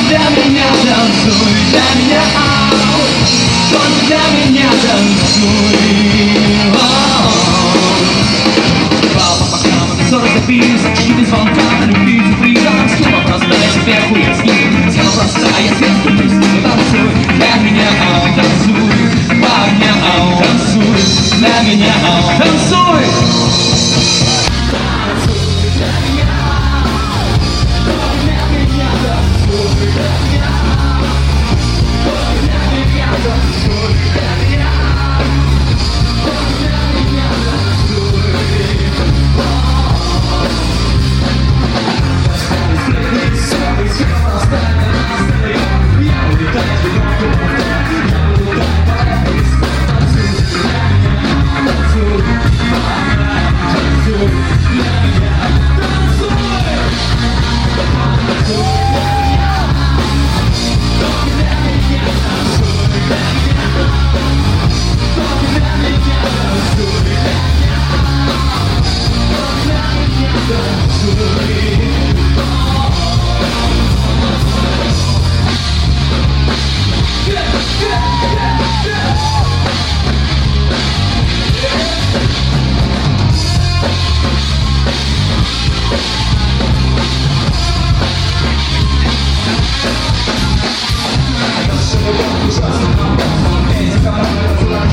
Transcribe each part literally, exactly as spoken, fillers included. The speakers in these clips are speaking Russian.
для меня танцуй, для меня, только для меня танцуй. Папа по храмам, ссоры записок, чьи без звонка, любить запризом, слово простая, сверху я с ним, тело простая, сверху песни, танцуй, для меня, танцуй, парня, танцуй, для меня, танцуй.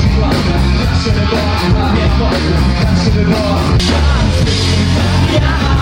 Yeah.